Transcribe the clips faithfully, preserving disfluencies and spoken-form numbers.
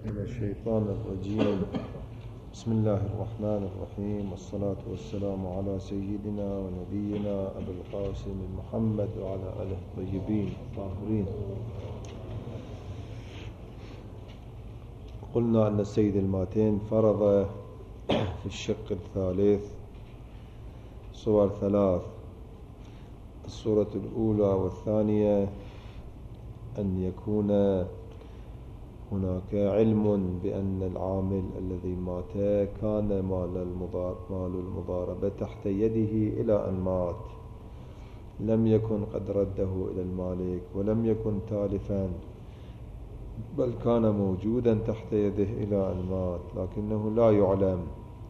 من الشيطان الرجيم. بسم الله الرحمن الرحيم، والصلاة والسلام على سيدنا ونبينا أبي القاسم محمد وعلى آله الطيبين الطاهرين. قلنا أن السيد الماتين فرض في الشق الثالث صور ثلاث: الصورة الأولى والثانية أن يكون هناك علم بأن العامل الذي مات كان مال مال المضاربة تحت يده إلى أن مات، لم يكن قد رده إلى المالك ولم يكن تالفا، بل كان موجودا تحت يده إلى أن مات، لكنه لا يعلم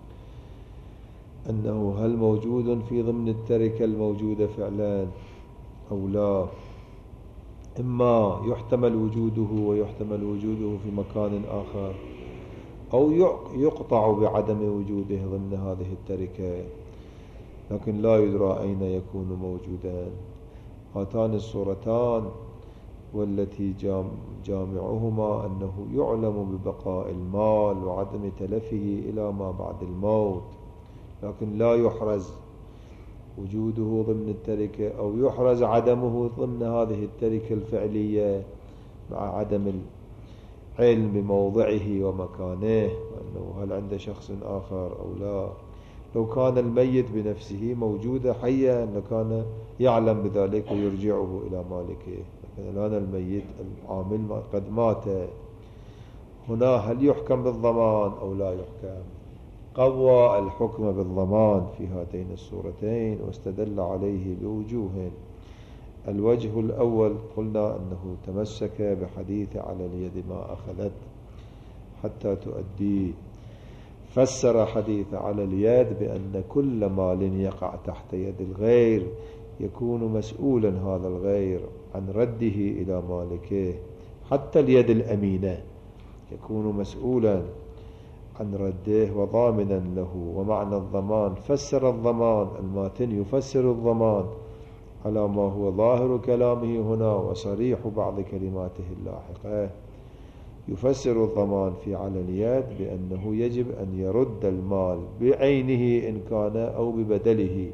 أنه هل موجود في ضمن التركة الموجودة فعلا أو لا. إما يحتمل وجوده ويحتمل وجوده في مكان آخر، أو يقطع بعدم وجوده ضمن هذه التركة، لكن لا يدرى أين يكون موجودا. هاتان الصورتان والتي جامعهما أنه يعلم ببقاء المال وعدم تلفه إلى ما بعد الموت، لكن لا يحرز وجوده ضمن التركة أو يحرز عدمه ضمن هذه التركة الفعلية، مع عدم العلم بموضعه ومكانه وأنه هل عند شخص آخر أو لا. لو كان الميت بنفسه موجود حيا لكان يعلم بذلك ويرجعه إلى مالكه، لكن الآن الميت العامل قد مات. هنا هل يحكم بالضمان أو لا يحكم؟ قوى الحكم بالضمان في هاتين الصورتين واستدل عليه بوجوه. الوجه الأول قلنا أنه تمسك بحديث على اليد ما أخذت حتى تؤدي، فسر حديث على اليد بأن كل مال يقع تحت يد الغير يكون مسؤولا هذا الغير عن رده إلى مالكه، حتى اليد الأمينة يكون مسؤولا عن رده وضامنا له. ومعنى الضمان فسر الضمان، الماتن يفسر الضمان على ما هو ظاهر كلامه هنا وصريح بعض كلماته اللاحقة. يفسر الضمان في على اليد بأنه يجب أن يرد المال بعينه إن كان أو ببدله.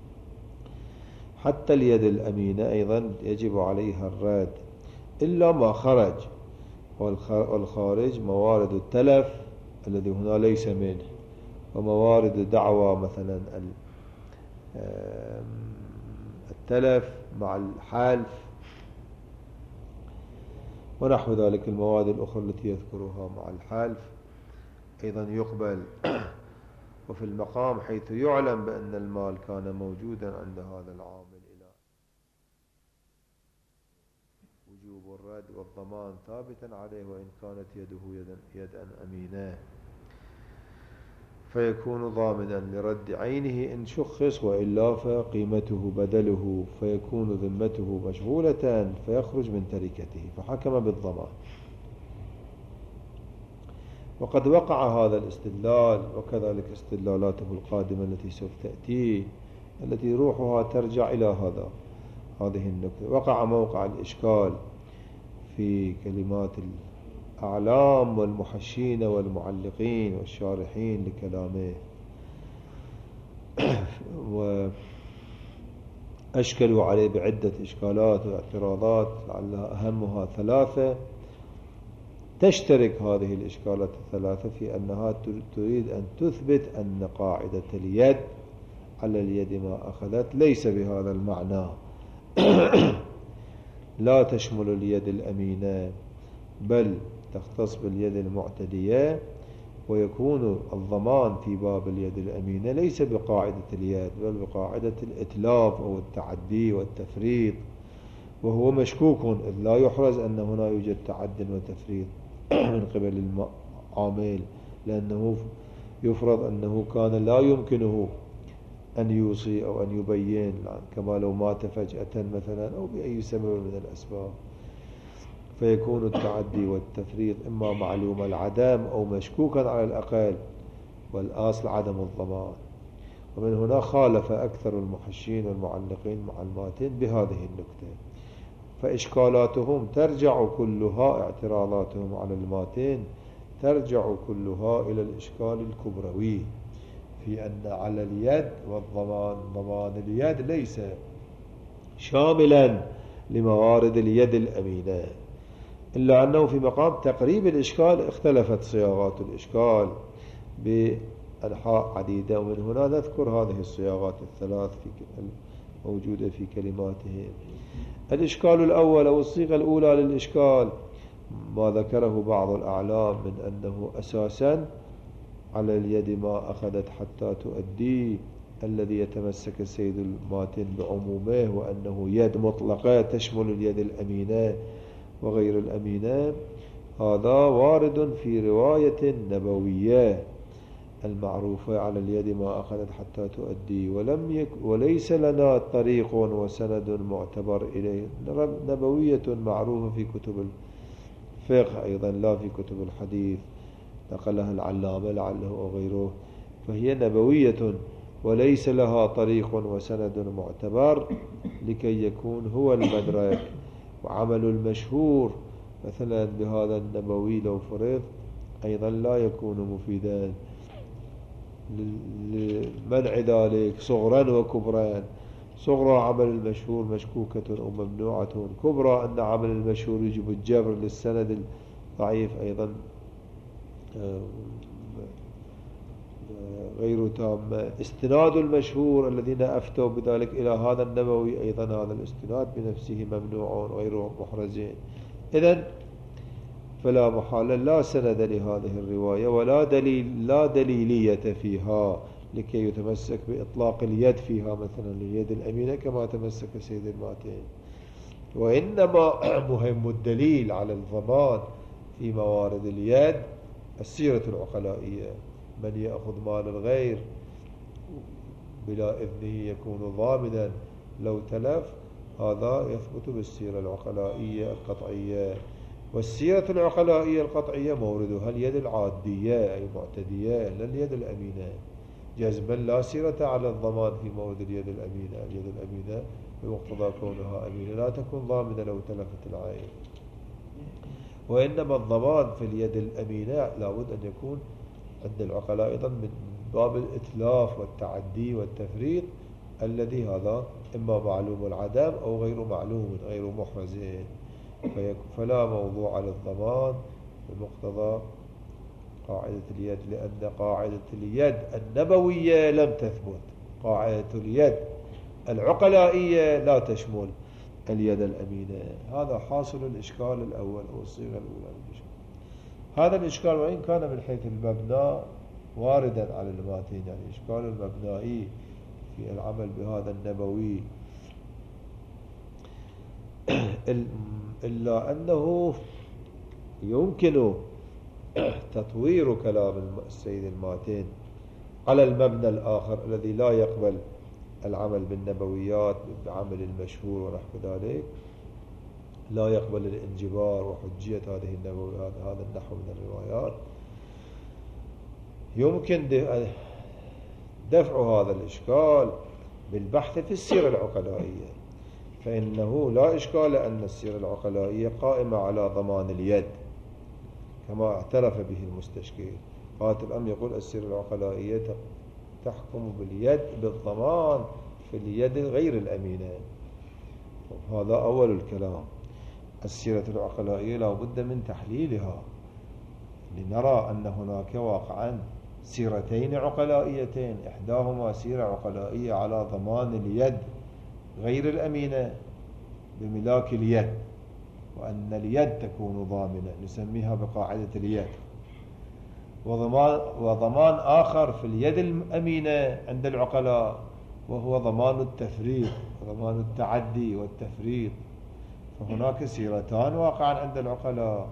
حتى اليد الأمينة أيضا يجب عليها الرد إلا ما خرج، والخارج موارد التلف الذي هنا ليس منه، وموارد دعوى مثلا التلف مع الحلف ونحو ذلك. المواد الأخرى التي يذكرها مع الحلف أيضا يقبل. وفي المقام حيث يعلم بأن المال كان موجودا عند هذا العامل إلى وجوب الرد والضمان ثابتا عليه وإن كانت يده يدا, يدا أمينة، فيكون ضامنا لرد عينه إن شخص، وإلا فقيمته بدله، فيكون ذمته مشغولة فيخرج من تركته، فحكم بالضمان. وقد وقع هذا الاستدلال وكذلك استدلالاته القادمة التي سوف تأتي، التي روحها ترجع إلى هذا هذه النقطة. وقع موقع الإشكال في كلمات الأعلام والمحشين والمعلقين والشارحين لكلامه، وأشكلوا عليه بعدة إشكالات واعتراضات، لعلها أهمها ثلاثة. تشترك هذه الإشكالات الثلاثة في أنها تريد أن تثبت أن قاعدة اليد على اليد ما أخذت ليس بهذا المعنى، لا تشمل اليد الأمينة، بل تختص باليد المعتدية، ويكون الضمان في باب اليد الأمينة ليس بقاعدة اليد بل بقاعدة الإتلاف أو التعدي والتفريط، وهو مشكوك إذ لا يحرز أن هنا يوجد تعد وتفريط من قبل العامل، لأنه يفرض أنه كان لا يمكنه أن يوصي أو أن يبين، كما لو مات فجأة مثلا أو بأي سبب من الأسباب، فيكون التعدي والتفريط إما معلوم العدم أو مشكوكا على الأقل، والأصل عدم الضمان. ومن هنا خالف أكثر المحشين والمعلقين مع الماتن بهذه النقطة، فإشكالاتهم ترجع كلها اعتراضاتهم على الماتن ترجع كلها إلى الإشكال الكبروي في أن على اليد والضمان، ضمان اليد ليس شاملا لموارد اليد الأمينة، إلا أنه في مقام تقريب الإشكال اختلفت صياغات الإشكال بأنحاء عديدة، ومن هنا نذكر هذه الصياغات الثلاث في موجودة في كلماته. الإشكال الأول أو الصيغة الأولى للإشكال ما ذكره بعض الأعلام من أنه أساسا على اليد ما أخذت حتى تؤدي، الذي يتمسك السيد الماتن بعمومه، وأنه يد مطلقة تشمل اليد الأمينة وغير الأمينة. هذا وارد في رواية نبوية المعروفة على اليد ما أخذت حتى تؤدي، ولم يك وليس لنا طريق وسند معتبر إليه، نبوية معروفة في كتب الفقه أيضا لا في كتب الحديث، نقلها العلامة لعله أو غيره، فهي نبوية وليس لها طريق وسند معتبر لكي يكون هو المدرك. وعمل المشهور مثلا بهذا النبوي لو فرض أيضا لا يكون مفيدا لمنع ذلك صغرا وكبرا. صغرى عمل المشهور مشكوكة أو ممنوعة، كبرى أن عمل المشهور يجب الجبر للسند الضعيف أيضا غير تام. استناد المشهور الذين أفتوا بذلك إلى هذا النبوي أيضا هذا الاستناد بنفسه ممنوع غير محرز. إذن فلا محالة لا سند لهذه الرواية ولا دليل لا دليلية فيها لكي يتمسك بإطلاق اليد فيها مثلا اليد الأمينة كما تمسك سيد الماتين. وإنما مهم الدليل على الضمان في موارد اليد السيرة العقلائية، من يأخذ مال الغير بلا إذنه يكون ضامنا لو تلف، هذا يثبت بالسيرة العقلائية القطعية. والسيرة العقلائية القطعية موردها اليد العادية أي معتدية لا اليد الأمينة، جزما لا سيرة على الضمان في مورد اليد الأمينة. اليد الأمينة بمقتضى كونها أمينة لا تكون ضامنة لو تلفت العين، وإنما الضمان في اليد الأمينة لابد أن يكون عند العقلاء أيضا من باب الإتلاف والتعدي والتفريط الذي هذا إما معلوم العدم أو غير معلوم غير محرز، فلا موضوع للضمان بمقتضى قاعدة اليد، لأن قاعدة اليد النبوية لم تثبت، قاعدة اليد العقلائية لا تشمل اليد الأمينة. هذا حاصل الإشكال الأول أو الصيغة الأولى للإشكال. هذا الإشكال وإن كان من حيث المبنى واردا على الماتين، يعني إشكال المبنائي في العمل بهذا النبوي، إلا أنه يمكن تطوير كلام السيد الماتين على المبنى الآخر الذي لا يقبل العمل بالنبويات بعمل المشهور ونحو ذلك، لا يقبل الانجبار وحجية هذه النبويات هذا النحو من الروايات. يمكن دفع هذا الإشكال بالبحث في السيرة العقلائية، فإنه لا إشكال أن السيرة العقلائية قائمة على ضمان اليد كما اعترف به المستشكل. قاتل الأمر يقول السيرة العقلائية تحكم باليد بالضمان في اليد غير الأمينة. هذا أول الكلام. السيرة العقلائية لا بد من تحليلها لنرى أن هناك واقعا سيرتين عقلائيتين، إحداهما سيرة عقلائية على ضمان اليد غير الأمينة بملاك اليد، وأن اليد تكون ضامنة نسميها بقاعدة اليد، وضمان, وضمان آخر في اليد الأمينة عند العقلاء وهو ضمان التفريط، ضمان التعدي والتفريط. فهناك سيرتان واقعا عند العقلاء،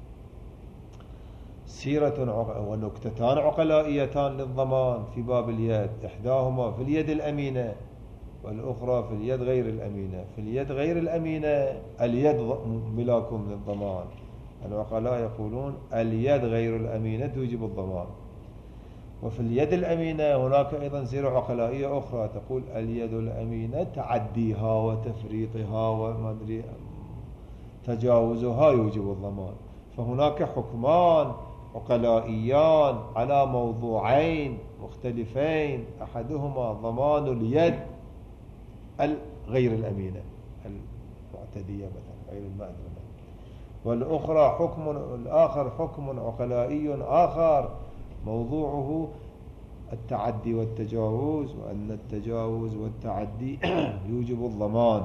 سيرة ونكتتان عقلائيتان للضمان في باب اليد، إحداهما في اليد الأمينة والأخرى في اليد غير الأمينة. في اليد غير الأمينة اليد ملاك للضمان، العقلاء يقولون اليد غير الأمينة توجب الضمان. وفي اليد الأمينة هناك أيضا سيرة عقلائية أخرى تقول اليد الأمينة تعديها وتفريطها ومدري تجاوزها يوجب الضمان. فهناك حكمان عقلائيان على موضوعين مختلفين، أحدهما ضمان اليد الغير الأمينة المعتدية مثلا غير المأذونة، والأخرى حكم الآخر حكم عقلائي آخر موضوعه التعدي والتجاوز، وأن التجاوز والتعدي يوجب الضمان،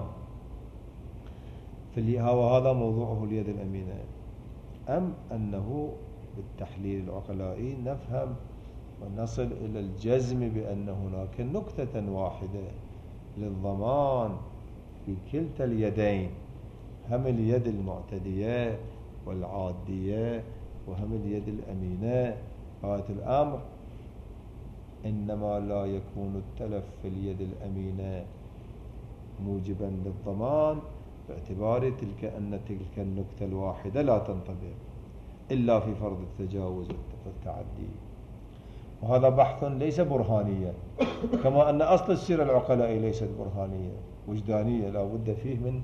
وهذا موضوعه اليد الأمينة. أم أنه بالتحليل العقلائي نفهم ونصل إلى الجزم بأن هناك نكتة واحدة للضمان في كلتا اليدين، هم اليد المعتدية والعادية وهم اليد الأمينة. غاية الأمر إنما لا يكون التلف في اليد الأمينة موجبا للضمان باعتبار تلك أن تلك النكتة الواحدة لا تنطبق إلا في فرض التجاوز والتعدي. وهذا بحث ليس برهانيا، كما أن أصل السيرة العقلائية ليست برهانية، وجدانية، لا بد فيه من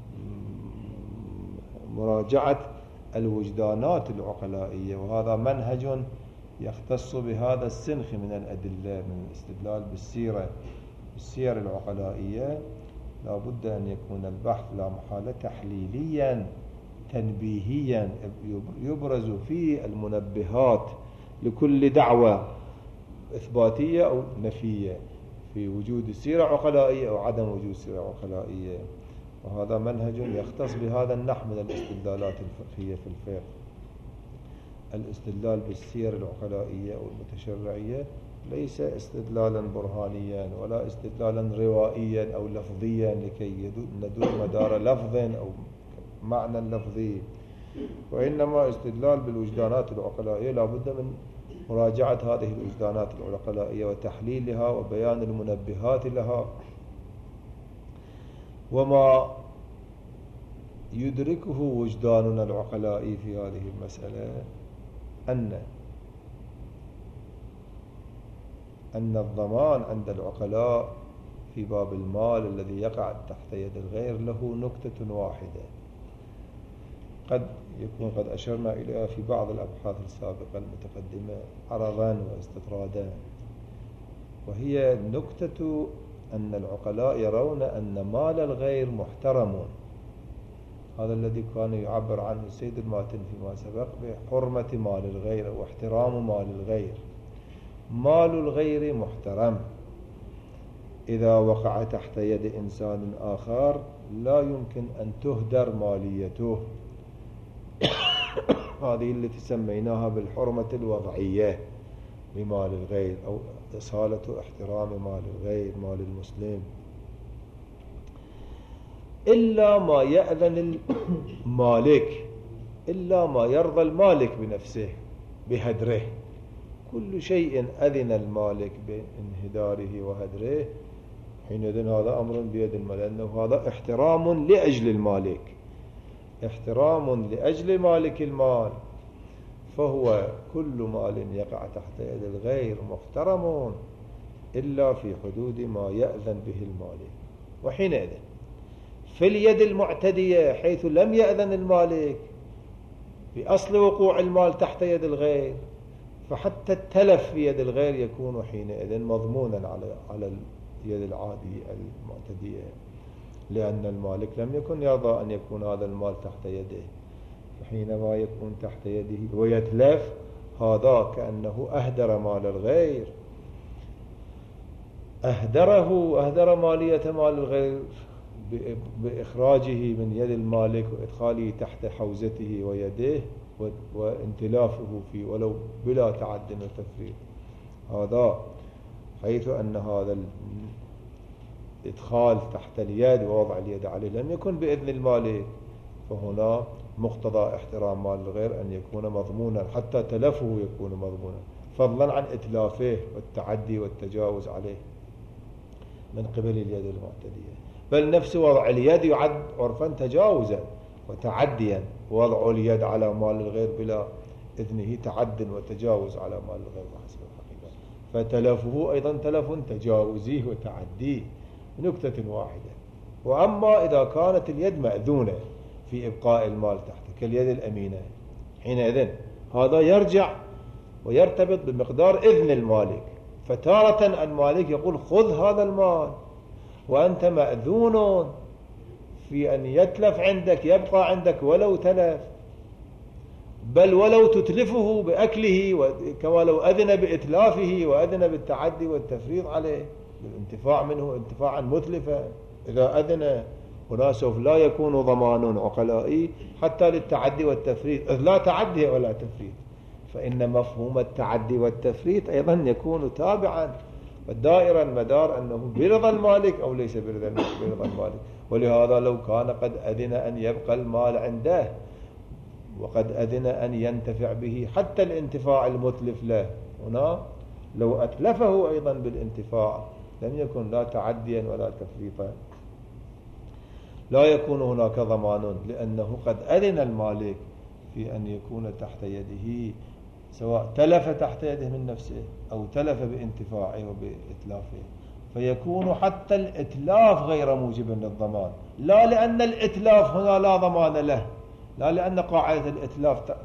مراجعة الوجدانات العقلائية، وهذا منهج يختص بهذا السنخ من الأدلة، من الاستدلال بالسيرة بالسير العقلائية. لا بد أن يكون البحث لا محالة تحليليا تنبيهيا، يبرز فيه المنبهات لكل دعوة إثباتية أو نفية في وجود سيرة عقلائية أو عدم وجود سيرة عقلائية. وهذا منهج يختص بهذا النحو من الاستدلالات الفقهية في الفقه. الاستدلال بالسير العقلائية أو المتشرعية ليس استدلالا برهانيا ولا استدلالا روائيا أو لفظيا لكي ندور مدار لفظ أو معنى لفظي، وإنما استدلال بالوجدانات العقلائية لا بد من مراجعة هذه الوجدانات العقلائية وتحليلها وبيان المنبهات لها. وما يدركه وجداننا العقلائي في هذه المسألة أن أن الضمان عند العقلاء في باب المال الذي يقع تحت يد الغير له نكتة واحدة، قد يكون قد أشرنا إليها في بعض الأبحاث السابقة المتقدمة عرضا واستطرادا، وهي نكتة أن العقلاء يرون أن مال الغير محترم. هذا الذي كان يعبر عنه السيد الماتن فيما سبق بحرمة مال الغير أو احترام مال الغير. مال الغير محترم، إذا وقع تحت يد إنسان آخر لا يمكن أن تهدر ماليته. هذه التي سميناها بالحرمة الوضعية لمال الغير أو إصالة احترام مال الغير مال المسلم، إلا ما يأذن المالك، إلا ما يرضى المالك بنفسه بهدره. كل شيء أذن المالك بانهداره وهدره حينئذ هذا أمر بيد المال، لأنه هذا احترام لأجل المالك، احترام لأجل مالك المال. فهو كل مال يقع تحت يد الغير محترم إلا في حدود ما يأذن به المالك. وحينئذ في اليد المعتدية حيث لم يأذن المالك بأصل وقوع المال تحت يد الغير، فحتى التلف في يد الغير يكون حينئذ مضمونا على على اليد العادية المعتدية، لأن المالك لم يكن يرضى أن يكون هذا المال تحت يده. فحينما يكون تحت يده ويتلف هذا كأنه أهدر مال الغير، أهدره أهدر مالية مال الغير بإخراجه من يد المالك وإدخاله تحت حوزته ويده وانتلافه فيه ولو بلا تعد وتفريط. هذا حيث أن هذا الإدخال تحت اليد ووضع اليد عليه لم يكن بإذن المالك، فهنا مقتضى احترام مال الغير أن يكون مضمونا، حتى تلفه يكون مضمونا، فضلا عن إتلافه والتعدي والتجاوز عليه من قبل اليد المعتدية. بل نفس وضع اليد يعد عرفا تجاوزا وتعديا، وضع اليد على مال الغير بلا إذنه تعد وتجاوز على مال الغير بحسب الحقيقة، فتلفه أيضا تلف تجاوزي وتعدي نكتة واحدة. وأما إذا كانت اليد مأذونة في إبقاء المال تحت كاليد الأمينة، حينئذ هذا يرجع ويرتبط بمقدار إذن المالك. فتارة المالك يقول خذ هذا المال وأنت مأذون في أن يتلف عندك، يبقى عندك ولو تلف، بل ولو تتلفه بأكله، كما لو أذن بإتلافه وأذن بالتعدي والتفريط عليه بالانتفاع منه انتفاعا متلفا. إذا أذن هنا سوف لا يكون ضمان عقلائي حتى للتعدي والتفريط، إذ لا تعدي ولا تفريط، فإن مفهوم التعدي والتفريط أيضا يكون تابعا، والدائرة المدار أنه برضا المالك أو ليس برضا المالك. ولهذا لو كان قد أذن أن يبقى المال عنده وقد أذن أن ينتفع به حتى الانتفاع المتلف له، هنا لو أتلفه أيضا بالانتفاع لم يكن لا تعديا ولا تفريطا، لا يكون هناك ضمان، لأنه قد أذن المالك في أن يكون تحت يده، سواء تلف تحت يده من نفسه أو تلف بانتفاعه وبإتلافه، فيكون حتى الإتلاف غير موجب للضمان، لا لأن الإتلاف هنا لا ضمان له، لا لأن قاعدة الإتلاف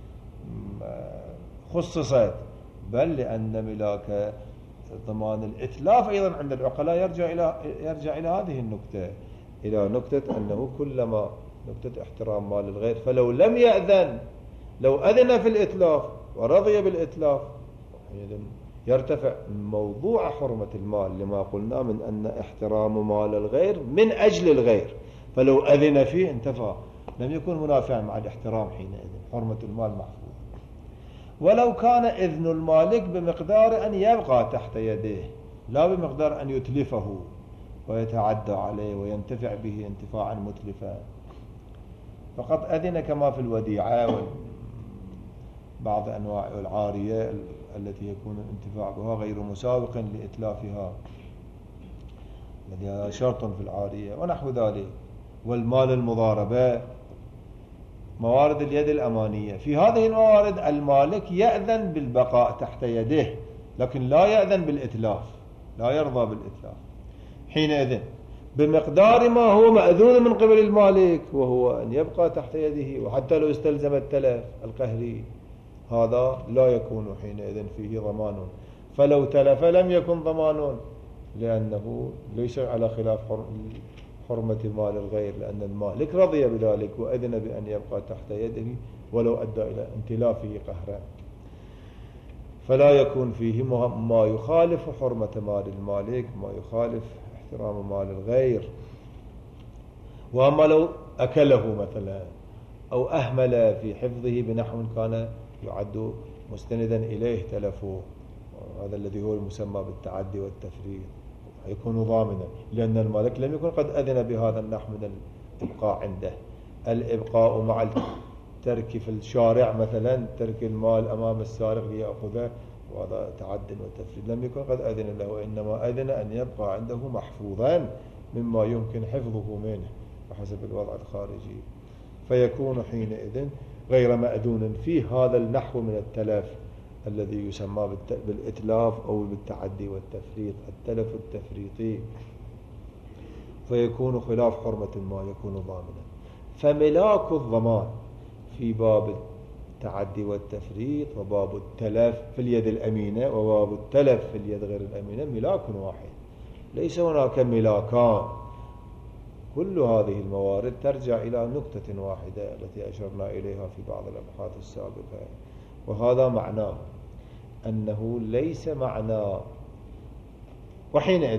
خصصت، بل لأن ملاك ضمان الإتلاف أيضا عند العقلاء يرجع إلى يرجع إلى هذه النكتة، إلى نكتة أنه كلما نكتة احترام مال الغير، فلو لم يأذن، لو أذن في الإتلاف ورضي بالإتلاف يرتفع موضوع حرمة المال لما قلنا من أن احترام مال الغير من أجل الغير، فلو أذن فيه انتفى، لم يكن منافعا مع الاحترام حينئذ، حرمة المال محفوظة. ولو كان إذن المالك بمقدار أن يبقى تحت يده لا بمقدار أن يتلفه ويتعدى عليه وينتفع به انتفاعا متلفا، فقد أذن كما في الوديعة وبعض أنواع العارية التي يكون الانتفاع بها غير مسابق لإتلافها، الذي هذا شرط في العارية ونحو ذلك. والمال المضاربة، موارد اليد الأمانية، في هذه الموارد المالك يأذن بالبقاء تحت يده لكن لا يأذن بالإتلاف، لا يرضى بالإتلاف، حينئذ بمقدار ما هو مأذون من قبل المالك وهو أن يبقى تحت يده، وحتى لو استلزم التلف القهري هذا لا يكون حينئذ فيه ضمان. فلو تلف لم يكن ضمان، لأنه ليس على خلاف حرمة مال الغير، لأن المالك رضي بذلك وأذن بأن يبقى تحت يده ولو أدى إلى انتلافه قهرا، فلا يكون فيه ما يخالف حرمة مال المالك، ما يخالف احترام مال الغير. وأما لو أكله مثلا أو أهمل في حفظه بنحو كان يعد مستندا إليه تلفه، هذا الذي هو المسمى بالتعدي والتفريط، يكون ضامنا، لأن المالك لم يكن قد أذن بهذا النحو من الإبقاء عنده. الإبقاء مع الترك في الشارع مثلا، ترك المال أمام السارق ليأخذه، وهذا تعد وتفريط، لم يكن قد أذن له، إنما أذن أن يبقى عنده محفوظا مما يمكن حفظه منه بحسب الوضع الخارجي، فيكون حينئذ غير مأذون فيه هذا النحو من التلف الذي يسمى بالإتلاف أو بالتعدي والتفريط، التلف التفريطي، فيكون خلاف حرمة المال، يكون ضامنا. فملاك الضمان في باب التعدي والتفريط وباب التلف في اليد الأمينة وباب التلف في اليد غير الأمينة ملاك واحد، ليس هناك ملاكان. كل هذه الموارد ترجع إلى نقطة واحدة التي أشرنا إليها في بعض الأبحاث السابقة، وهذا معناه أنه ليس معنى. وحينئذ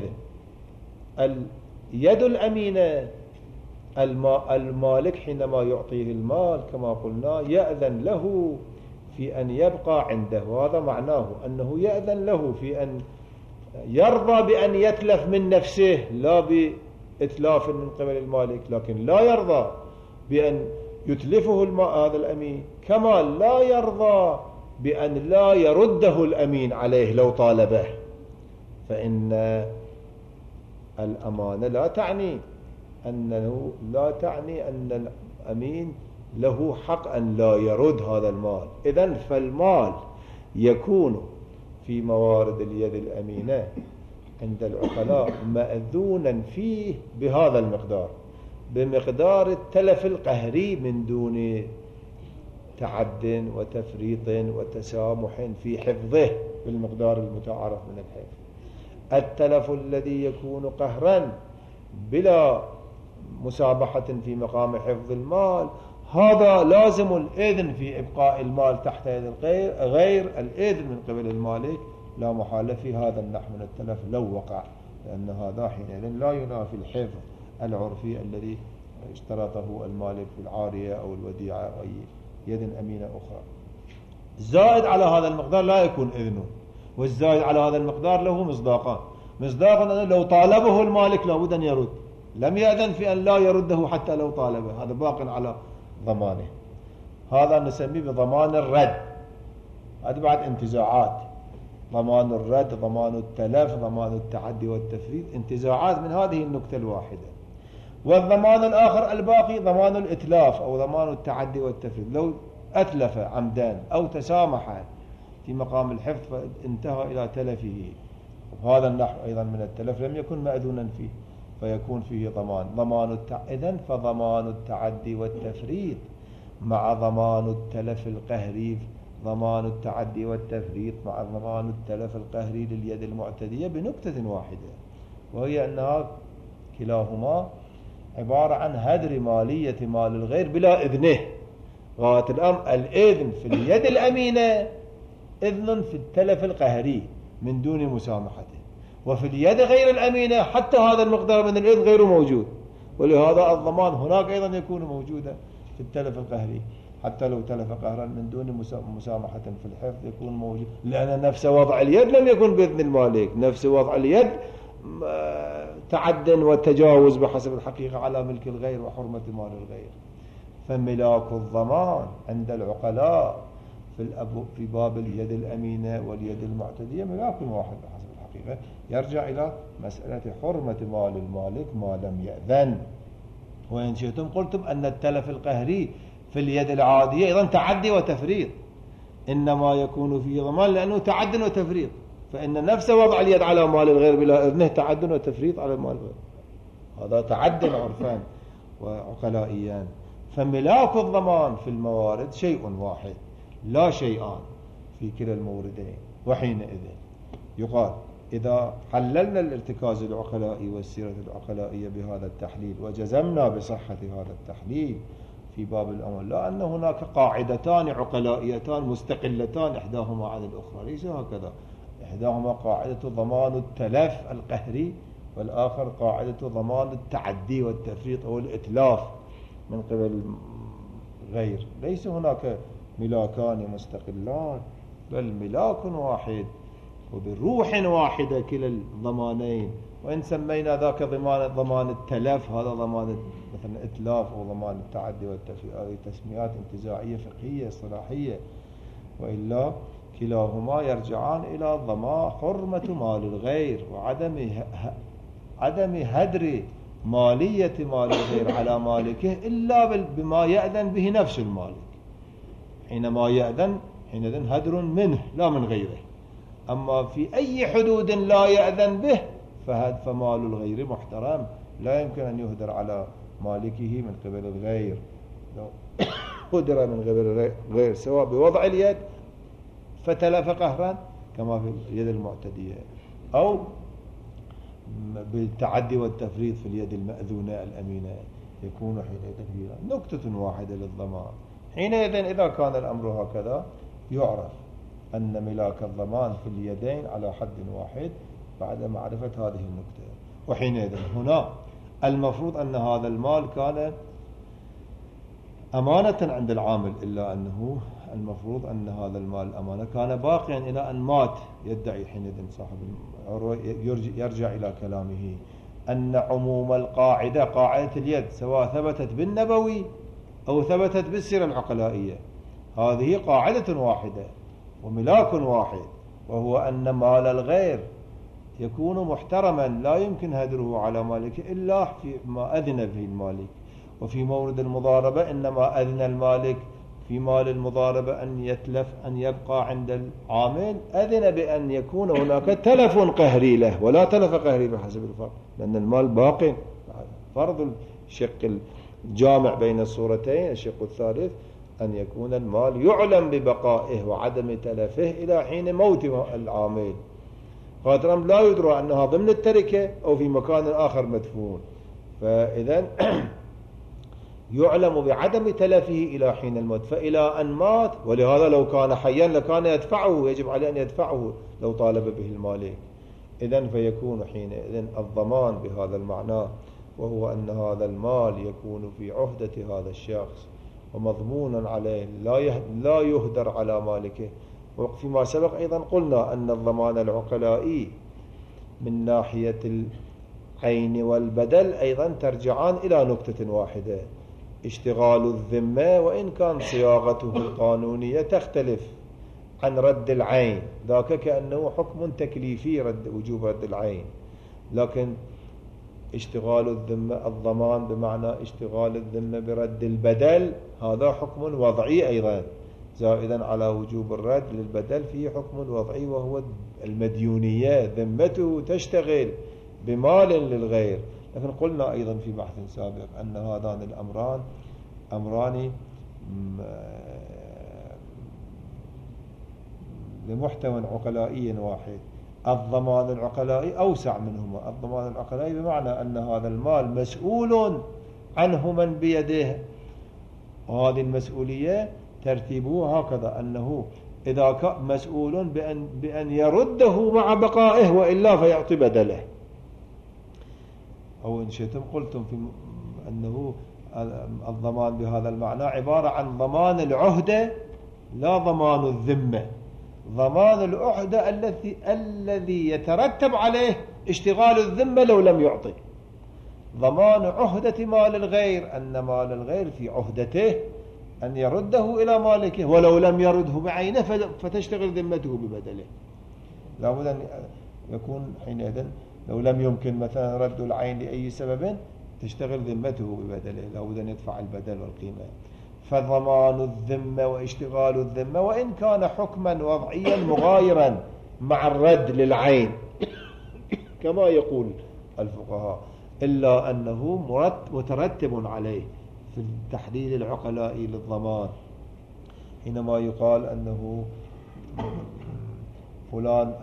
اليد الأمينة المالك حينما يعطيه المال كما قلنا يأذن له في أن يبقى عنده، وهذا معناه أنه يأذن له في أن يرضى بأن يتلف من نفسه لا بإتلاف من قبل المالك، لكن لا يرضى بأن يتلفه هذا الأمين، كما لا يرضى بأن لا يرده الأمين عليه لو طالبه. فإن الأمانة لا تعني أنه لا تعني أن الأمين له حق أن لا يرد هذا المال. إذن فالمال يكون في موارد اليد الأمينة عند العقلاء مأذونا فيه بهذا المقدار، بمقدار التلف القهري من دون تعد وتفريط وتسامح في حفظه بالمقدار المتعارف من الحفظ. التلف الذي يكون قهرا بلا مسامحة في مقام حفظ المال، هذا لازم الإذن في إبقاء المال تحت يد الغير، غير الإذن من قبل المالك لا محالة في هذا النحو من التلف لو وقع، لأن هذا حينئذ لا ينافي الحفظ العرفي الذي اشترطه المالك في العارية أو الوديعة أو أي يد أمينة أخرى. الزائد على هذا المقدار لا يكون إذنه، والزائد على هذا المقدار له مصداقان. مصداقا لو طالبه المالك لابد أن يرد، لم يأذن في أن لا يرده حتى لو طالبه، هذا باق على ضمانه. هذا نسميه بضمان الرد. هذا بعد انتزاعات، ضمان الرد، ضمان التلف، ضمان التعدي والتفريط، انتزاعات من هذه النكتة الواحدة. والضمان الآخر الباقي ضمان الإتلاف أو ضمان التعدي والتفريط، لو أتلف عمدان أو تسامح في مقام الحفظ فانتهى إلى تلفه، وهذا النحو أيضا من التلف لم يكن مأذونا فيه فيكون فيه ضمان. ضمان التع... إذن فضمان التعدي والتفريط مع ضمان التلف القهري، ضمان التعدي والتفريط مع ضمان التلف القهري لليد المعتدية بنكتة واحدة، وهي أنها كلاهما عبارة عن هدر مالية مال الغير بلا إذنه. غاية الأمر الإذن في اليد الأمينة إذن في التلف القهري من دون مسامحته، وفي اليد غير الأمينة حتى هذا المقدار من الإذن غير موجود، ولهذا الضمان هناك أيضا يكون موجودا في التلف القهري، حتى لو تلف قهرا من دون مسامحة في الحفظ يكون موجود، لأن نفس وضع اليد لم يكن بإذن المالك، نفس وضع اليد تعد وتجاوز بحسب الحقيقة على ملك الغير وحرمة مال الغير. فملاك الضمان عند العقلاء في الأبو في باب اليد الأمينة واليد المعتدية ملاك واحد بحسب الحقيقة، يرجع إلى مسألة حرمة مال المالك ما لم يأذن. وإن شئتم قلتم أن التلف القهري في اليد العادية أيضا تعدي وتفريط، إنما يكون فيه ضمان لأنه تعد وتفريط، فإن نفس وضع اليد على مال الغير بلا إذنه تعد وتفريط على مال الغير، هذا تعد عرفان وعقلائيان. فملاك الضمان في الموارد شيء واحد لا شيئان في كلا الموردين. وحينئذ يقال إذا حللنا الارتكاز العقلائي والسيرة العقلائية بهذا التحليل وجزمنا بصحة هذا التحليل في باب الأمر، لا أن هناك قاعدتان عقلائيتان مستقلتان إحداهما عن الأخرى، ليس هكذا. إحداهما قاعدة ضمان التلف القهري، والآخر قاعدة ضمان التعدي والتفريط أو الإتلاف من قبل غير. ليس هناك ملاكان مستقلان، بل ملاك واحد وبروح واحدة كلا الضمانين. وإن سمينا ذاك ضمان ضمان التلف، هذا ضمان مثلا إتلاف أو ضمان التعدي والتفريط، هذه تسميات انتزاعية فقهية صلاحية، وإلا كلاهما يرجعان إلى ضمان حرمة مال الغير وعدم عدم هدر مالية مال الغير على مالكه إلا بما يأذن به نفس المالك. حينما يأذن حينئذ هدر منه لا من غيره. أما في أي حدود لا يأذن به فهد فمال الغير محترم، لا يمكن أن يهدر على مالكه من قبل الغير. لو هدر من قبل الغير سواء بوضع اليد فتلف قهرا كما في اليد المعتدية، أو بالتعدي والتفريط في اليد المأذونة الأمينة، يكون حينئذ هي نكتة واحدة للضمان. حينئذ إذا كان الأمر هكذا يعرف أن ملاك الضمان في اليدين على حد واحد بعد معرفة هذه النكتة. وحينئذ هنا المفروض أن هذا المال كان أمانة عند العامل، إلا أنه المفروض أن هذا المال أمانة كان باقيا إلى أن مات. يدعي حينئذ صاحب يرجع إلى كلامه أن عموم القاعدة قاعدة اليد سواء ثبتت بالنبوي أو ثبتت بالسيرة العقلائية، هذه قاعدة واحدة وملاك واحد، وهو أن مال الغير يكون محترما لا يمكن هدره على مالك إلا فيما أذن به المالك. وفي مورد المضاربة إنما أذن المالك في مال المضاربة أن يتلف أن يبقى عند العامل، أذن بأن يكون هناك تلف قهري له ولا تلف قهري بحسب الفرق، لأن المال باق. فرض الشق الجامع بين الصورتين الشق الثالث أن يكون المال يعلم ببقائه وعدم تلفه إلى حين موت العامل، خاطر لا يدرى أنها ضمن التركة أو في مكان آخر مدفون، فإذا يعلم بعدم تلفه إلى حين الموت، فإلى أن مات، ولهذا لو كان حيا لكان يدفعه، يجب عليه أن يدفعه لو طالب به المالك. إذن فيكون حينئذ الضمان بهذا المعنى، وهو أن هذا المال يكون في عهدة هذا الشخص ومضمون عليه، لا يهدر على مالكه. وفيما سبق أيضا قلنا أن الضمان العقلائي من ناحية العين والبدل أيضا ترجعان إلى نقطة واحدة، اشتغال الذمة، وإن كان صياغته القانونية تختلف عن رد العين، ذاك كأنه حكم تكليفي رد وجوب رد العين، لكن اشتغال الذمة الضمان بمعنى اشتغال الذمة برد البدل هذا حكم وضعي أيضا زائدا على وجوب الرد للبدل، فيه حكم وضعي وهو المديونية، ذمته تشتغل بمال للغير. لكن قلنا أيضا في بحث سابق أن هذان الأمران أمران لمحتوى عقلائي واحد. الضمان العقلائي أوسع منهما، الضمان العقلائي بمعنى أن هذا المال مسؤول عنه من بيده، وهذه المسؤولية ترتيبه هكذا أنه إذا كان مسؤول بأن, بأن يرده مع بقائه وإلا فيعطي بدله، أو إن شئتم قلتم في أنه الضمان بهذا المعنى عبارة عن ضمان العهدة لا ضمان الذمة. ضمان العهدة الذي الذي يترتب عليه اشتغال الذمة لو لم يعطي. ضمان عهدة مال الغير أن مال الغير في عهدته أن يرده إلى مالكه، ولو لم يرده بعينه فتشتغل ذمته ببدله. لا بد أن يكون حينئذ لو لم يمكن مثلا رد العين لأي سبب تشتغل ذمته ببدله، لا بد أن يدفع البدل والقيمة. فضمان الذمة واشتغال الذمة وإن كان حكما وضعيا مغايرا مع الرد للعين كما يقول الفقهاء، إلا أنه مترتب عليه في التحليل العقلائي للضمان، حينما يقال أنه فلان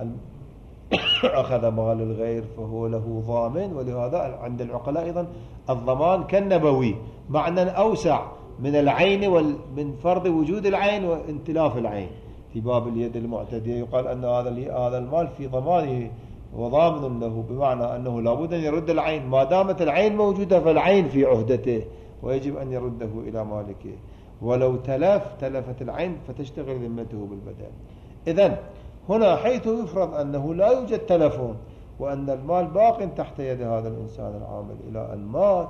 أخذ مال الغير فهو له ضامن. ولهذا عند العقلاء أيضا الضمان كالنبوي معنى أوسع من العين ومن فرض وجود العين وانتلاف العين. في باب اليد المعتدية يقال أن هذا هذا المال في ضمانه وضامن له، بمعنى أنه لابد أن يرد العين، ما دامت العين موجودة فالعين في عهدته ويجب أن يرده إلى مالكه، ولو تلف تلفت العين فتشتغل ذمته بالبدل. إذن هنا حيث يفرض أنه لا يوجد تلفون وأن المال باق تحت يد هذا الإنسان العامل إلى أن مات،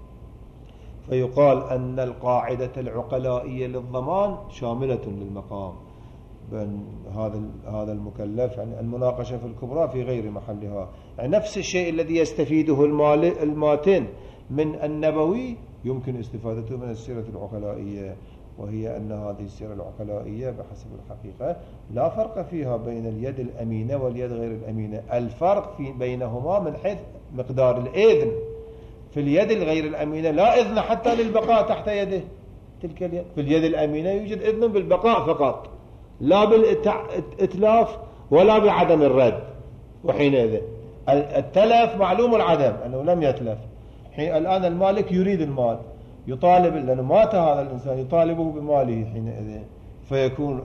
فيقال أن القاعدة العقلائية للضمان شاملة للمقام بأن هذا هذا المكلف، يعني المناقشة في الكبرى في غير محلها، يعني نفس الشيء الذي يستفيده المال الماتن من النبوي يمكن استفادته من السيرة العقلائية، وهي أن هذه السيرة العقلائية بحسب الحقيقة لا فرق فيها بين اليد الأمينة واليد غير الأمينة، الفرق في بينهما من حيث مقدار الإذن. في اليد الغير الأمينة لا إذن حتى للبقاء تحت يده تلك اليد، في اليد الأمينة يوجد إذن بالبقاء فقط، لا بالإتلاف ولا بعدم الرد. وحينئذ التلف معلوم العدم أنه لم يتلف، الآن المالك يريد المال يطالب، لأنه مات هذا الإنسان يطالبه بماله، حينئذ فيكون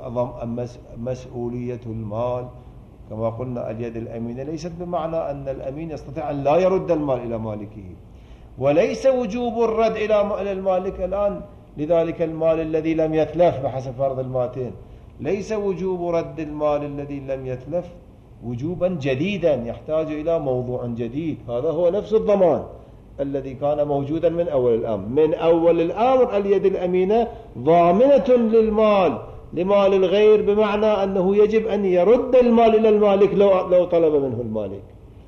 مسؤولية المال كما قلنا اليد الأمينة ليست بمعنى أن الأمين يستطيع أن لا يرد المال إلى مالكه، وليس وجوب الرد إلى المالك الآن لذلك المال الذي لم يتلف بحسب فرض الماتين، ليس وجوب رد المال الذي لم يتلف وجوبا جديدا يحتاج إلى موضوع جديد. هذا هو نفس الضمان الذي كان موجودا من أول الأمر. من أول الأمر اليد الأمينة ضامنة للمال لمال الغير، بمعنى أنه يجب أن يرد المال إلى المالك لو, لو طلب منه المالك،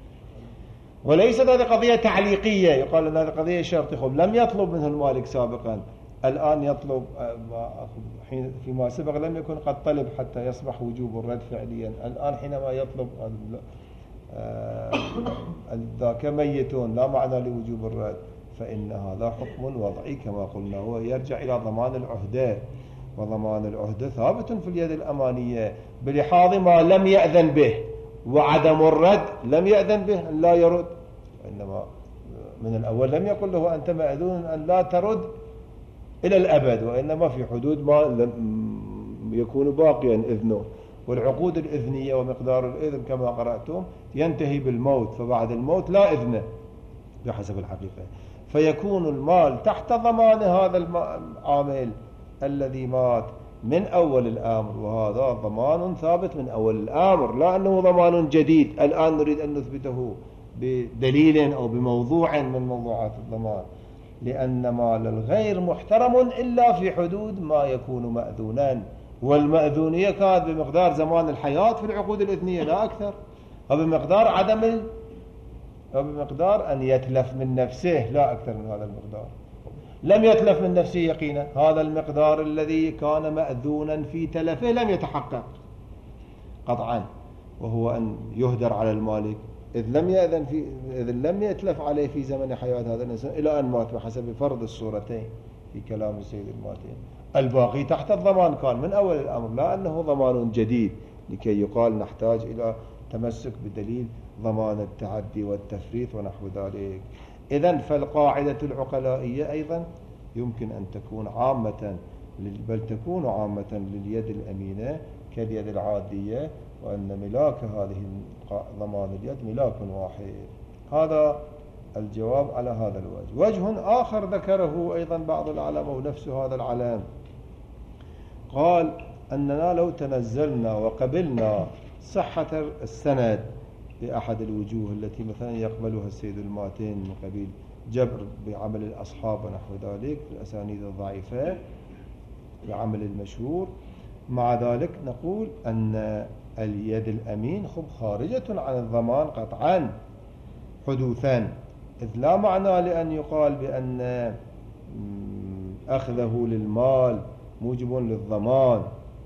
وليست هذه قضية تعليقية يقال أن هذه قضية شرط خب لم يطلب منه المالك سابقا، الآن يطلب فيما سبق لم يكن قد طلب حتى يصبح وجوب الرد فعليا، الآن حينما يطلب ذاك ميتون لا معنى لوجوب الرد، فإن هذا حكم وضعي كما قلنا، هو يرجع إلى ضمان العهدة. وضمان العهدة ثابت في اليد الأمانية بلحاظ ما لم يأذن به، وعدم الرد لم يأذن به أن لا يرد، وإنما من الأول لم يقل له أنت مأذون أن لا ترد إلى الأبد، وإنما في حدود ما يكون باقيا إذنه. والعقود الإذنية ومقدار الإذن كما قرأتم ينتهي بالموت، فبعد الموت لا إذن بحسب الحقيقة، فيكون المال تحت ضمان هذا العامل الذي مات من أول الأمر، وهذا ضمان ثابت من أول الأمر، لا أنه ضمان جديد الآن نريد أن نثبته بدليل أو بموضوع من موضوعات الضمان، لأن مال الغير محترم إلا في حدود ما يكون مأذونا، والمأذونية كانت بمقدار زمان الحياة في العقود الإذنية لا أكثر، وبمقدار عدم ال... وبمقدار أن يتلف من نفسه لا أكثر من هذا المقدار. لم يتلف من نفسه يقينا، هذا المقدار الذي كان مأذونا في تلفه لم يتحقق قطعا، وهو أن يهدر على المالك إذ لم يأذن في إذ لم يتلف عليه في زمن حياة هذا الإنسان إلى أن مات بحسب فرض الصورتين في كلام السيد الماتين. الباقي تحت الضمان كان من أول الأمر، لا أنه ضمان جديد لكي يقال نحتاج إلى تمسك بدليل ضمان التعدي والتفريط ونحو ذلك. إذن فالقاعدة العقلائية أيضا يمكن أن تكون عامة، بل تكون عامة لليد الأمينة كاليد العادية، وأن ملاك هذه ضمان اليد ملاك واحد. هذا الجواب على هذا الوجه. وجه آخر ذكره أيضا بعض العلماء ونفس هذا العلم، قال أننا لو تنزلنا وقبلنا صحة السند بأحد الوجوه التي مثلا يقبلها السيد الماتين من قبيل جبر بعمل الأصحاب ونحو ذلك في الأسانيد الضعيفة بعمل المشهور، مع ذلك نقول أن اليد الأمين خب خارجة عن الضمان قطعا حدوثا، إذ لا معنى لأن يقال بأن أخذه للمال موجب للضمان،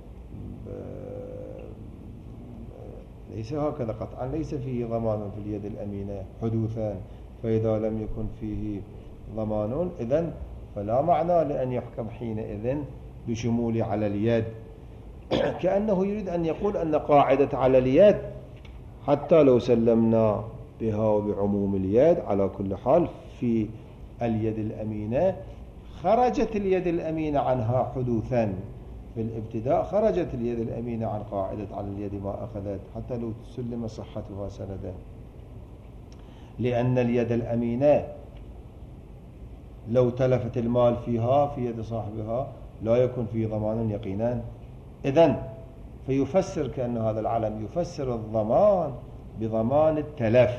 ليس هكذا قطعا، ليس فيه ضمان في اليد الأمينة حدوثا، فإذا لم يكن فيه ضمان إذن فلا معنى لأن يحكم حينئذ بشمول على اليد. كأنه يريد أن يقول أن قاعدة على اليد حتى لو سلمنا بها وبعموم اليد على كل حال في اليد الأمينة خرجت اليد الأمينة عنها حدوثا، في الابتداء خرجت اليد الأمينة عن قاعدة على اليد ما أخذت حتى لو تسلم صحتها سندا، لأن اليد الأمينة لو تلفت المال فيها في يد صاحبها لا يكون فيه ضمان يقينا. إذن فيفسر كأن هذا العلم يفسر الضمان بضمان التلف،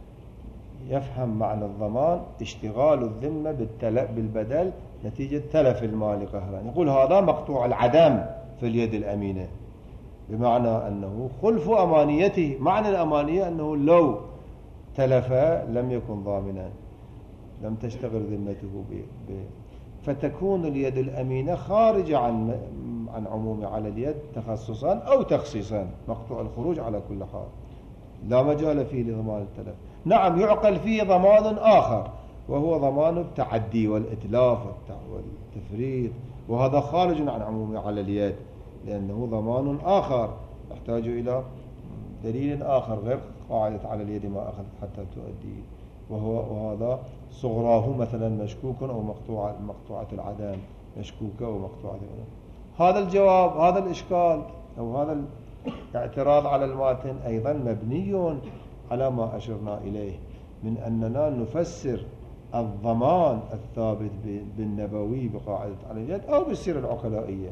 يفهم معنى الضمان اشتغال الذمة بالبدل نتيجة تلف المال قهرا، يقول هذا مقطوع العدم في اليد الأمينة، بمعنى أنه خلف أمانيته. معنى الأمانية أنه لو تلف لم يكن ضامنا، لم تشتغل ذمته به، فتكون اليد الأمينة خارجة عن عن عموم على اليد تخصصا أو تخصيصا، مقطوع الخروج على كل حال، لا مجال فيه لضمان التلف. نعم يعقل فيه ضمان آخر وهو ضمان التعدي والإتلاف والتفريط، وهذا خارج عن عموم على اليد لأنه ضمان آخر يحتاج إلى دليل آخر غير قاعدة على اليد ما أخذت حتى تؤدي، وهو وهذا صغراه مثلا مشكوك أو مقطوعة مقطوعة العدم مشكوكة أو مقطوعة العدم. هذا الجواب، هذا الإشكال أو هذا الاعتراض على الماتن أيضا مبني على ما أشرنا إليه من أننا نفسر الضمان الثابت بالنبوي بقاعدة على اليد أو بالسيرة العقلائية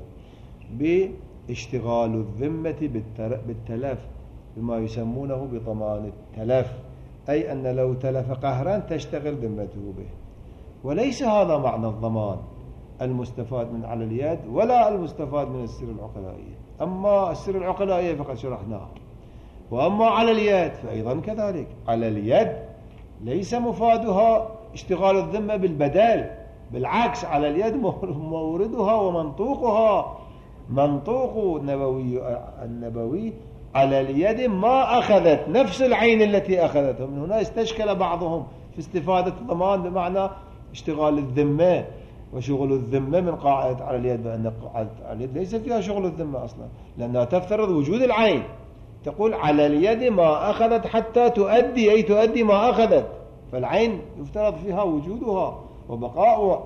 باشتغال الذمة بالتلف بما يسمونه بضمان التلف، أي أن لو تلف قهرا تشتغل ذمته به، وليس هذا معنى الضمان المستفاد من على اليد ولا المستفاد من السيرة العقلائية. أما السيرة العقلائية فقد شرحناها، وأما على اليد فأيضا كذلك. على اليد ليس مفادها اشتغال الذمة بالبدل، بالعكس على اليد موردها ومنطوقها منطوق النبوي النبوي على اليد ما أخذت نفس العين التي أخذتها. من هنا استشكل بعضهم في استفادة الضمان بمعنى اشتغال الذمة، وشغل الذمة من قاعدة على اليد، بأن قاعدة على اليد ليس فيها شغل الذمة أصلا، لأنها تفترض وجود العين. تقول على اليد ما أخذت حتى تؤدي، أي تؤدي ما أخذت، فالعين يفترض فيها وجودها وبقاؤها.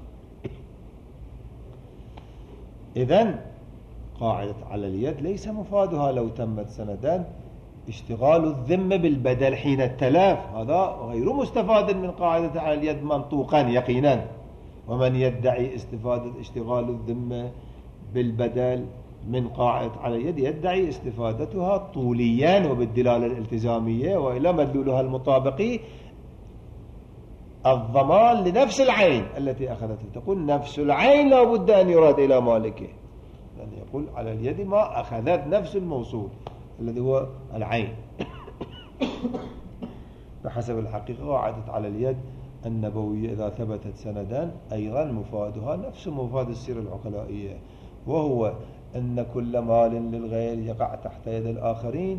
إذن قاعدة على اليد ليس مفادها لو تمت سندان اشتغال الذمة بالبدل حين التلاف، هذا غير مستفاد من قاعدة على اليد منطوقا يقينا. ومن يدعي استفادة اشتغال الذمة بالبدل من قاعدة على اليد يدعي استفادتها طوليا وبالدلالة الالتزامية، وإلى مدلولها المطابقي الضمان لنفس العين التي أخذته. تقول نفس العين لا بد أن يراد إلى مالكه، يعني يقول على اليد ما أخذت نفس الموصول الذي هو العين. بحسب الحقيقة قاعدة على اليد النبوية إذا ثبتت سندان أيضا مفادها نفس مفاد السيرة العقلائية، وهو أن كل مال للغير يقع تحت يد الآخرين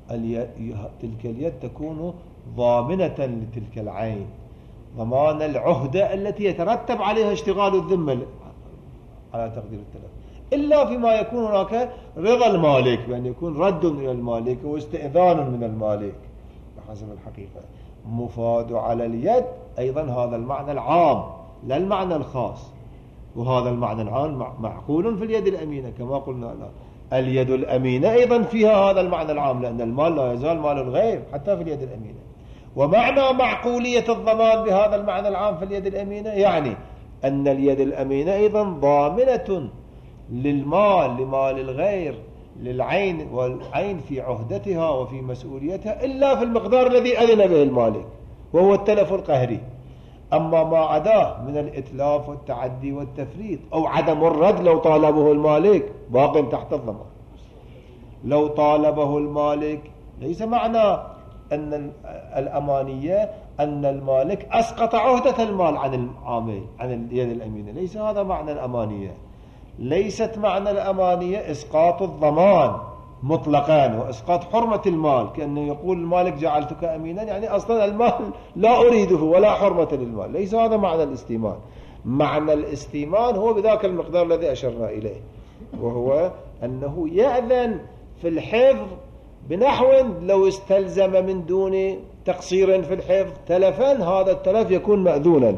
تلك اليد تكون ضامنة لتلك العين ضمان العهدة التي يترتب عليها اشتغال الذمة على تقدير التلف، إلا فيما يكون هناك رضا المالك، بأن يكون رد إلى المالك واستئذان من المالك بحسب الحقيقة. مفاد على اليد أيضا هذا المعنى العام لا المعنى الخاص، وهذا المعنى العام معقول في اليد الأمينة كما قلنا لا. اليد الأمينة أيضا فيها هذا المعنى العام، لأن المال لا يزال مال الغير حتى في اليد الأمينة. ومعنى معقولية الضمان بهذا المعنى العام في اليد الأمينة يعني أن اليد الأمينة أيضا ضامنة للمال لمال الغير للعين، والعين في عهدتها وفي مسؤوليتها إلا في المقدار الذي أذن به المالك وهو التلف القهري. أما ما عداه من الإتلاف والتعدي والتفريط أو عدم الرد لو طالبه المالك باق تحت الضمان. لو طالبه المالك ليس معنى أن الأمانية أن المالك أسقط عهدة المال عن العامل عن اليد الأمينة، ليس هذا معنى الأمانية. ليست معنى الأمانية إسقاط الضمان مطلقا وإسقاط حرمة المال، كأنه يقول المالك جعلتك أمينا يعني أصلا المال لا أريده ولا حرمة للمال، ليس هذا معنى الاستيمان. معنى الاستيمان هو بذاك المقدار الذي أشرنا إليه، وهو أنه يأذن في الحفظ بنحو لو استلزم من دون تقصير في الحفظ تلفا، هذا التلف يكون مأذونا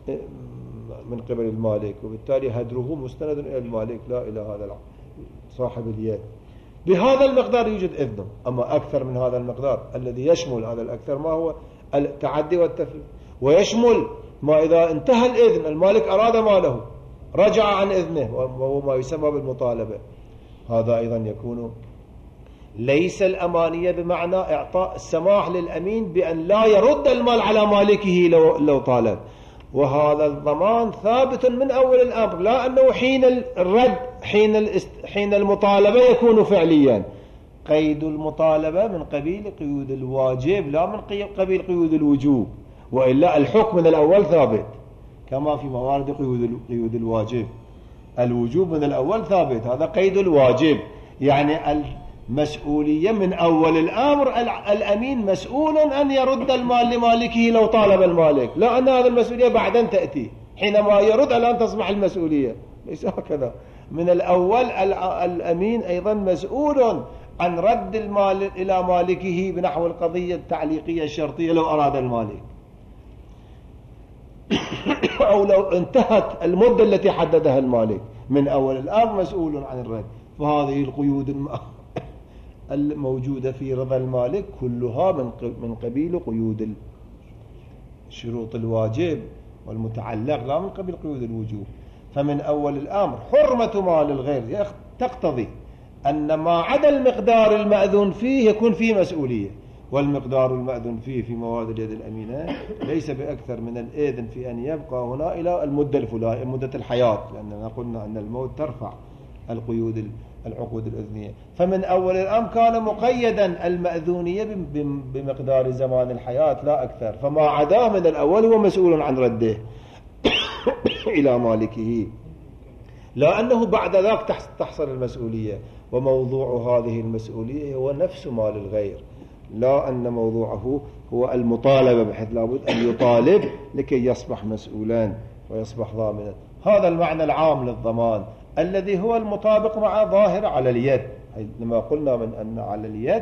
من قبل المالك، وبالتالي هدره مستند إلى المالك لا إلى هذا صاحب اليد. بهذا المقدار يوجد إذن. أما أكثر من هذا المقدار الذي يشمل هذا الأكثر ما هو التعدي والتفريط، ويشمل ما إذا انتهى الإذن المالك أراد ماله رجع عن إذنه وهو ما يسمى بالمطالبة، هذا أيضا يكون ليس الأمانية بمعنى إعطاء السماح للأمين بأن لا يرد المال على مالكه لو, لو طالب، وهذا الضمان ثابت من أول الأمر، لا أنه حين الرد حين, الاست... حين المطالبة يكون فعليا. قيد المطالبة من قبيل قيود الواجب لا من قبيل قيود الوجوب، وإلا الحكم من الأول ثابت كما في موارد قيود, قيود الواجب. الوجوب من الأول ثابت، هذا قيد الواجب، يعني المسؤولية من أول الأمر الأمين مسؤول أن يرد المال لمالكه لو طالب المالك، لا أن هذا المسؤولية بعدين تأتي حينما يرد الآن تصبح المسؤولية، ليس هكذا. من الأول الأمين أيضا مسؤول عن رد المال إلى مالكه بنحو القضية التعليقية الشرطية لو أراد المالك أو لو انتهت المدة التي حددها المالك، من أول الأمر مسؤول عن الرد. فهذه القيود الموجودة في رضا المالك كلها من قبيل قيود شروط الواجب والمتعلق لا من قبيل قيود الوجوب. فمن أول الأمر حرمة مال الغير تقتضي أن ما عدا المقدار المأذون فيه يكون فيه مسؤولية، والمقدار المأذون فيه في مواد اليد الأمينة ليس بأكثر من الإذن في أن يبقى هنا إلى المدة الفلانية مدة الحياة، لأننا قلنا أن الموت ترفع القيود العقود الأذنية. فمن أول الأمر كان مقيدا المأذونية بمقدار زمان الحياة لا أكثر، فما عداه من الأول هو مسؤول عن رده إلى مالكه، لا أنه بعد ذلك تحصل المسؤولية. وموضوع هذه المسؤولية هو نفس مال الغير، لا أن موضوعه هو المطالبة، بحيث لابد أن يطالب لكي يصبح مسؤولا ويصبح ضامنا. هذا المعنى العام للضمان الذي هو المطابق مع ظاهر على اليد. لما قلنا من أن على اليد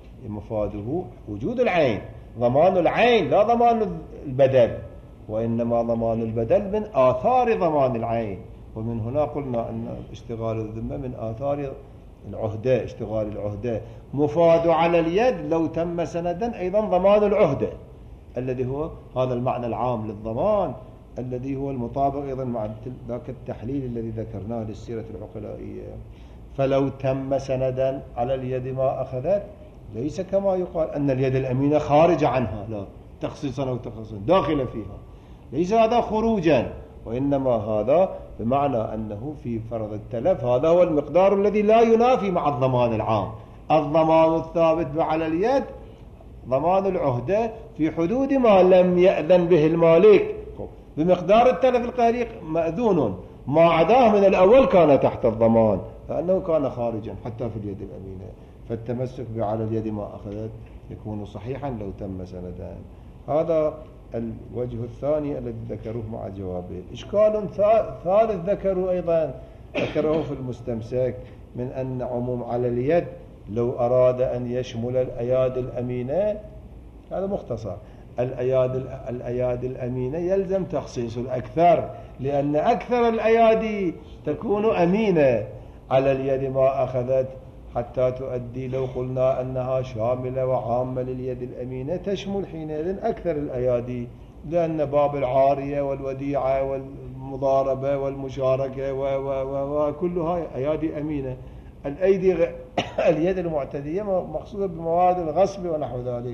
مفاده وجود العين، ضمان العين لا ضمان البدل، وإنما ضمان البدل من آثار ضمان العين. ومن هنا قلنا أن اشتغال الذمة من آثار العهدة، اشتغال العهدة مفاد على اليد لو تم سندا أيضا ضمان العهدة الذي هو هذا المعنى العام للضمان الذي هو المطابق أيضا مع ذاك التحليل الذي ذكرناه للسيرة العقلائية. فلو تم سندا على اليد ما أخذت ليس كما يقال أن اليد الأمينة خارج عنها، لا، تخصيصا أو تخصيصا داخل فيها، ليس هذا خروجا، وإنما هذا بمعنى أنه في فرض التلف هذا هو المقدار الذي لا ينافي مع الضمان العام. الضمان الثابت على اليد ضمان العهدة في حدود ما لم يأذن به المالك، بمقدار التلف القهري مأذون، ما عداه من الأول كان تحت الضمان لأنه كان خارجا حتى في اليد الأمينة. فالتمسك على اليد ما أخذت يكون صحيحا لو تم سندان. هذا الوجه الثاني الذي ذكروه مع جوابه. إشكال ثالث ذكروا أيضا ذكروه في المستمسك من أن عموم على اليد لو أراد أن يشمل الأيادي الأمينة، هذا مختصر، الأيادي الأيادي الأمينة يلزم تخصيص الأكثر، لأن أكثر الأيادي تكون أمينة على اليد ما أخذت حتى تؤدي، لو قلنا أنها شاملة وعامة لليد الأمينة تشمل حينئذ أكثر الأيادي، لأن باب العارية والوديعة والمضاربة والمشاركة وكلها أيادي أمينة. الأيدي غ... اليد المعتدية مقصودة بمواد الغصب ونحو ذلك،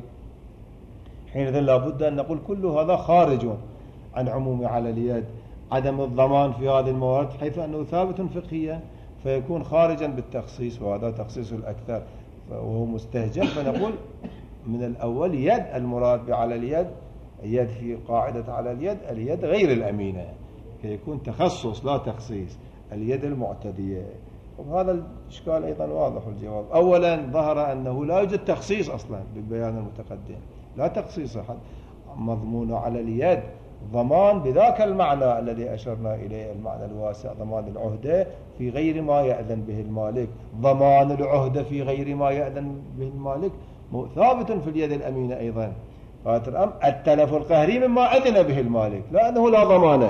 حينئذ لابد أن نقول كل هذا خارج عن عموم على اليد، عدم الضمان في هذه الموارد حيث أنه ثابت فقهيا فيكون خارجا بالتخصيص، وهذا تخصيص الأكثر وهو مستهجن. فنقول من الأول يد المراد على اليد، يد في قاعدة على اليد اليد غير الأمينة، فيكون تخصص لا تخصيص اليد المعتدية. وهذا الإشكال أيضا واضح الجواب. أولا ظهر أنه لا يوجد تخصيص أصلا بالبيان المتقدم، لا تخصيص أحد، مضمون على اليد ضمان بذاك المعنى الذي أشرنا إليه، المعنى الواسع، ضمان العهدة في غير ما يأذن به المالك. ضمان العهدة في غير ما يأذن به المالك ثابت في اليد الأمينة أيضا. التلف القهري مما أذن به المالك لأنه لا ضمانه،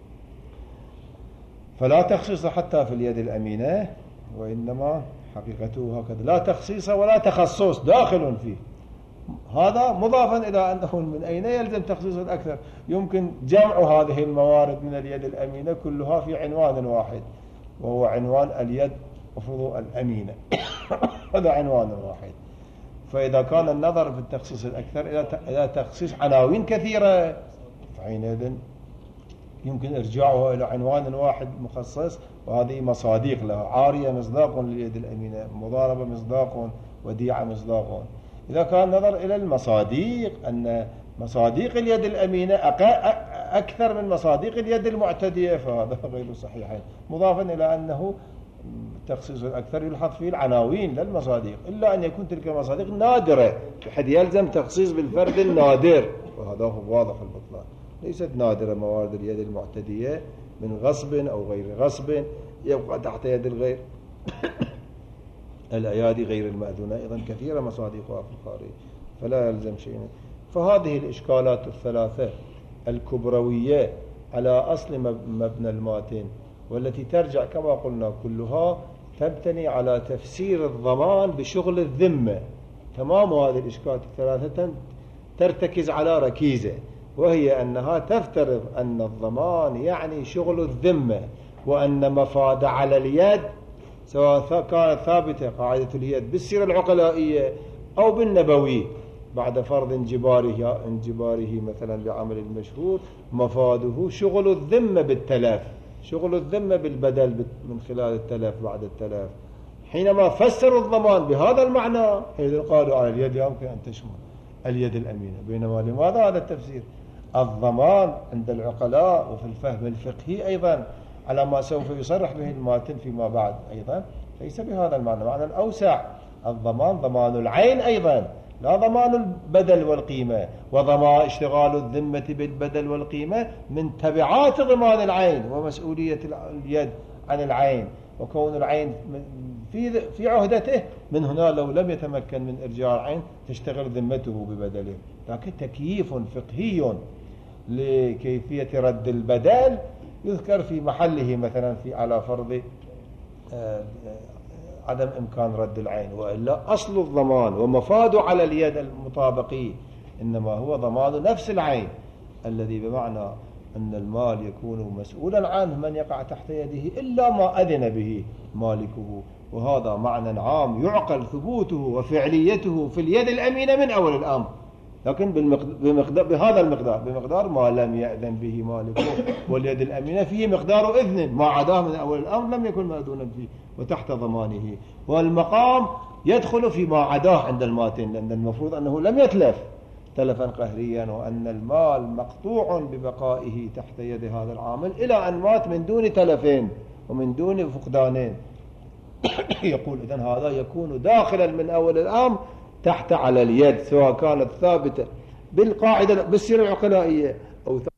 فلا تخصيص حتى في اليد الأمينة، وإنما حقيقته هكذا، لا تخصيص ولا تخصص داخل فيه. هذا مضافا إلى أنه من أين يلزم تخصيص الأكثر؟ يمكن جمع هذه الموارد من اليد الأمينة كلها في عنوان واحد، وهو عنوان اليد مفروض الأمينة هذا عنوان واحد. فإذا كان النظر في التخصيص الأكثر إلى تخصيص عناوين كثيرة فحينئذ يمكن إرجاعها إلى عنوان واحد مخصص، وهذه مصاديق له، عارية مصداق لليد الأمينة، مضاربة مصداق، وديعة مصداق. إذا كان نظر إلى المصاديق أن مصاديق اليد الأمينة أكثر من مصاديق اليد المعتدية فهذا غير صحيح، مضافا إلى أنه تخصيص الأكثر يلحظ فيه العناوين للمصاديق، إلا أن يكون تلك المصاديق نادرة بحيث يلزم تخصيص بالفرد النادر، وهذا هو واضح البطلان. ليست نادرة موارد اليد المعتدية من غصب أو غير غصب يبقى تحت يد الغير. الأيادي غير المأذونة أيضا كثيرة مصاديقها في الخارج، فلا يلزم شيء. فهذه الإشكالات الثلاثة الكبروية على أصل مبنى الماتن، والتي ترجع كما قلنا كلها تبتني على تفسير الضمان بشغل الذمة. تمام هذه الإشكالات الثلاثة ترتكز على ركيزة، وهي أنها تفترض أن الضمان يعني شغل الذمة، وأن مفاد على اليد سواء كانت ثابتة قاعدة اليد بالسيرة العقلائية أو بالنبوي بعد فرض انجباره انجباره مثلا بعمل المشهور، مفاده شغل الذمة بالتلف، شغل الذمة بالبدل من خلال التلف بعد التلف. حينما فسروا الضمان بهذا المعنى إذا قالوا على اليد يمكن أن تشمل اليد الأمينة. بينما لماذا هذا التفسير؟ الضمان عند العقلاء وفي الفهم الفقهي أيضا على ما سوف يصرح به الماتن فيما بعد أيضا ليس بهذا المعنى، معنى الأوسع. الضمان ضمان العين أيضا، لا ضمان البدل والقيمة، وضمان اشتغال الذمة بالبدل والقيمة من تبعات ضمان العين ومسؤولية اليد عن العين، وكون العين في في عهدته، من هنا لو لم يتمكن من إرجاع العين تشتغل ذمته ببدله. لكن تكييف فقهي لكيفية رد البدل يذكر في محله، مثلا في على فرض عدم إمكان رد العين، وإلا أصل الضمان ومفاده على اليد المطابقي إنما هو ضمان نفس العين، الذي بمعنى أن المال يكون مسؤولا عنه من يقع تحت يده إلا ما أذن به مالكه، وهذا معنى عام يعقل ثبوته وفعليته في اليد الأمينة من أول الأمر، لكن بمقدار بهذا المقدار بمقدار ما لم يأذن به مالكه، واليد الأمينة فيه مقدار إذن، ما عداه من أول الأمر لم يكن مأذونا فيه وتحت ضمانه. والمقام يدخل فيما عداه عند الماتن، لأن المفروض أنه لم يتلف تلفا قهريا، وأن المال مقطوع ببقائه تحت يد هذا العامل إلى أن مات من دون تلفين ومن دون فقدانين. يقول إذن هذا يكون داخلا من أول الأمر تحت على اليد، سواء كانت ثابتة بالقاعدة بالسيرة العقلائية أو